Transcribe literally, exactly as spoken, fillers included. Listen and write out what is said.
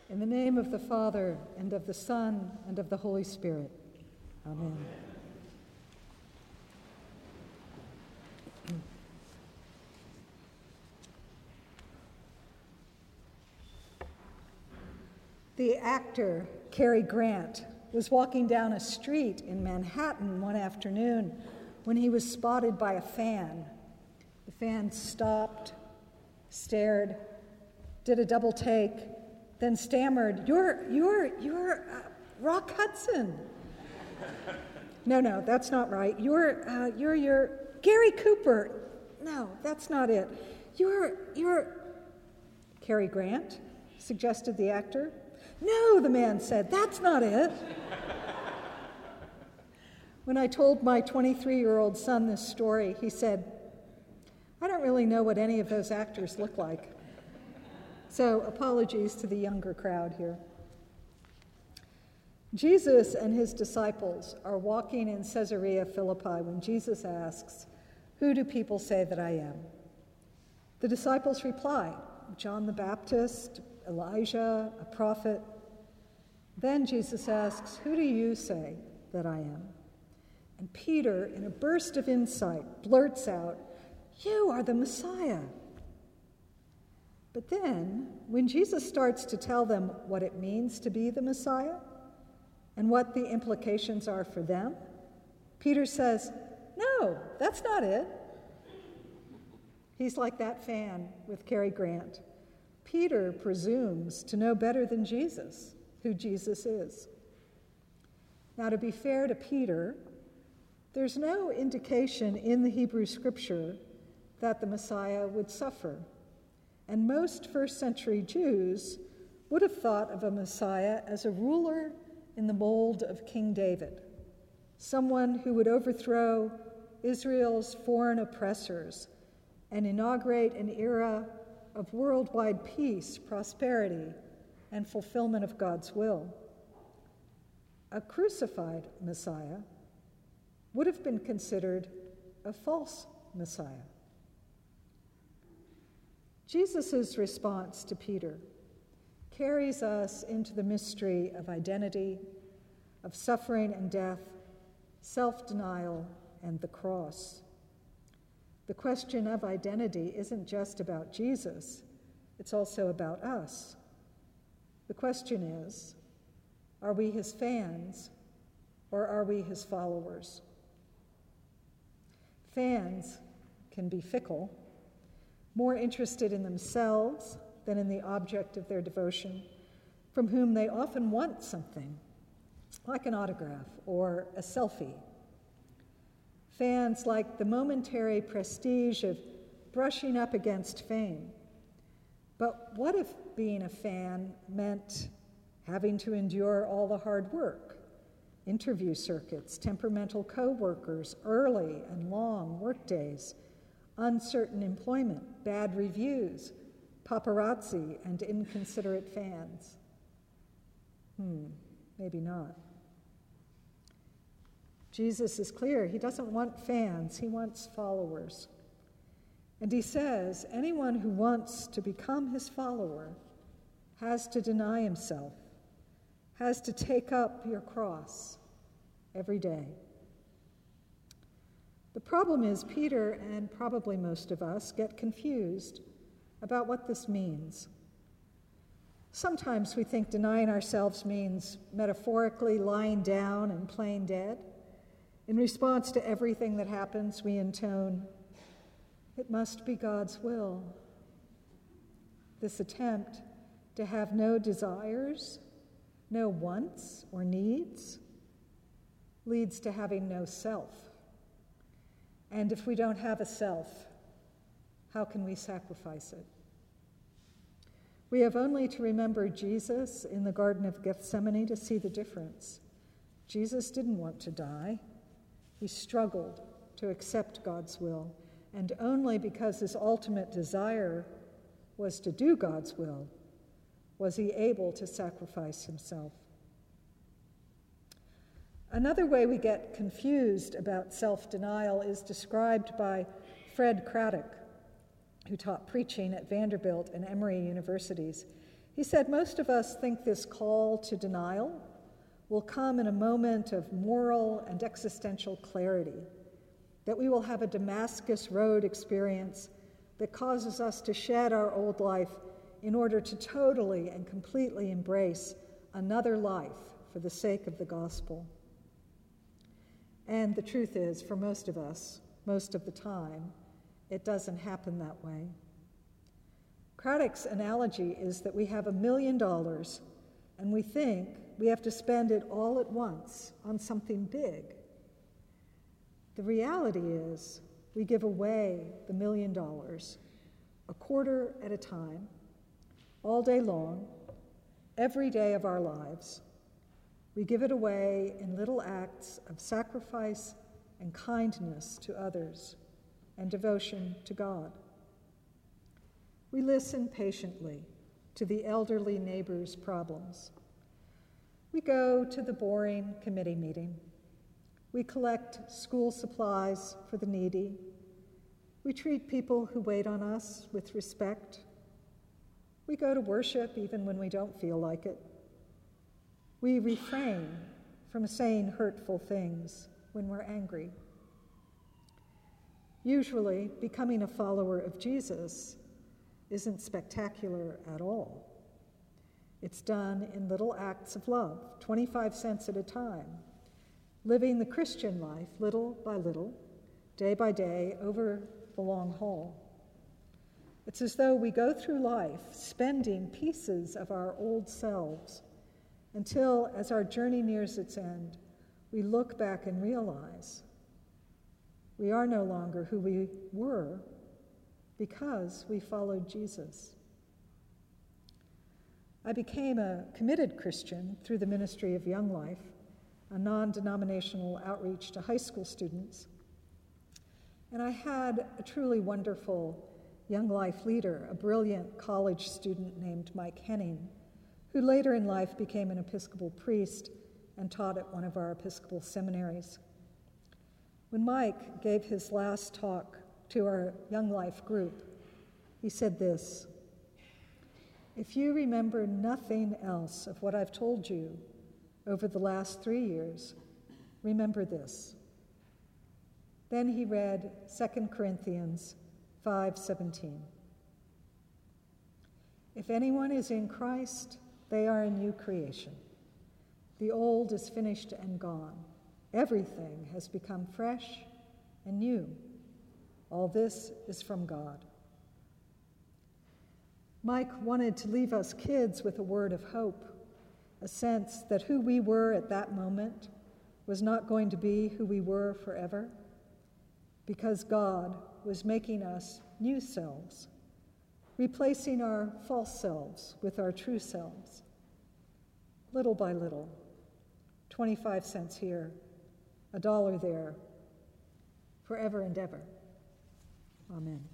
In the name of the Father, and of the Son, and of the Holy Spirit. Amen. The actor, Cary Grant, was walking down a street in Manhattan one afternoon when he was spotted by a fan. The fan stopped, stared, did a double take, then stammered, "You're, you're, you're uh, Rock Hudson." No, no, that's not right. You're, uh, you're, you're Gary Cooper. No, that's not it. You're, you're Cary Grant, suggested the actor. No, the man said, that's not it. When I told my twenty-three-year-old son this story, he said, I don't really know what any of those actors look like. So apologies to the younger crowd here. Jesus and his disciples are walking in Caesarea Philippi when Jesus asks, "Who do people say that I am?" The disciples reply, John the Baptist, Elijah, a prophet. Then Jesus asks, "Who do you say that I am?" And Peter, in a burst of insight, blurts out, "You are the Messiah." But then, when Jesus starts to tell them what it means to be the Messiah and what the implications are for them, Peter says, "No, that's not it." He's like that fan with Cary Grant. Peter presumes to know better than Jesus who Jesus is. Now, to be fair to Peter, there's no indication in the Hebrew Scripture that the Messiah would suffer. And most first century Jews would have thought of a Messiah as a ruler in the mold of King David, someone who would overthrow Israel's foreign oppressors and inaugurate an era of worldwide peace, prosperity, and fulfillment of God's will. A crucified Messiah would have been considered a false Messiah. Jesus' response to Peter carries us into the mystery of identity, of suffering and death, self-denial, and the cross. The question of identity isn't just about Jesus, it's also about us. The question is, are we his fans or are we his followers? Fans can be fickle, more interested in themselves than in the object of their devotion, from whom they often want something, like an autograph or a selfie. Fans like the momentary prestige of brushing up against fame. But what if being a fan meant having to endure all the hard work, interview circuits, temperamental co-workers, early and long workdays, uncertain employment, bad reviews, paparazzi, and inconsiderate fans? Hmm, maybe not. Jesus is clear. He doesn't want fans. He wants followers. And he says anyone who wants to become his follower has to deny himself, has to take up your cross every day. The problem is Peter, and probably most of us, get confused about what this means. Sometimes we think denying ourselves means metaphorically lying down and playing dead. In response to everything that happens, we intone, "It must be God's will." This attempt to have no desires, no wants or needs, leads to having no self. And if we don't have a self, how can we sacrifice it? We have only to remember Jesus in the Garden of Gethsemane to see the difference. Jesus didn't want to die. He struggled to accept God's will, and only because his ultimate desire was to do God's will was he able to sacrifice himself. Another way we get confused about self-denial is described by Fred Craddock, who taught preaching at Vanderbilt and Emory universities. He said most of us think this call to denial will come in a moment of moral and existential clarity, that we will have a Damascus Road experience that causes us to shed our old life in order to totally and completely embrace another life for the sake of the gospel. And the truth is, for most of us, most of the time, it doesn't happen that way. Craddock's analogy is that we have a million dollars and we think we have to spend it all at once on something big. The reality is we give away the million dollars a quarter at a time, all day long, every day of our lives. We give it away in little acts of sacrifice and kindness to others and devotion to God. We listen patiently to the elderly neighbor's problems. We go to the boring committee meeting. We collect school supplies for the needy. We treat people who wait on us with respect. We go to worship even when we don't feel like it. We refrain from saying hurtful things when we're angry. Usually, becoming a follower of Jesus isn't spectacular at all. It's done in little acts of love, twenty-five cents at a time, living the Christian life little by little, day by day, over the long haul. It's as though we go through life spending pieces of our old selves until, as our journey nears its end, we look back and realize we are no longer who we were because we followed Jesus. I became a committed Christian through the ministry of Young Life, a non-denominational outreach to high school students. And I had a truly wonderful Young Life leader, a brilliant college student named Mike Henning, who later in life became an Episcopal priest and taught at one of our Episcopal seminaries. When Mike gave his last talk to our Young Life group, he said this: "If you remember nothing else of what I've told you over the last three years, remember this." Then he read Second Corinthians five seventeen. "If anyone is in Christ, they are a new creation. The old is finished and gone. Everything has become fresh and new. All this is from God." Mike wanted to leave us kids with a word of hope, a sense that who we were at that moment was not going to be who we were forever, because God was making us new selves, replacing our false selves with our true selves. Little by little, twenty-five cents here, a dollar there, forever and ever. Amen.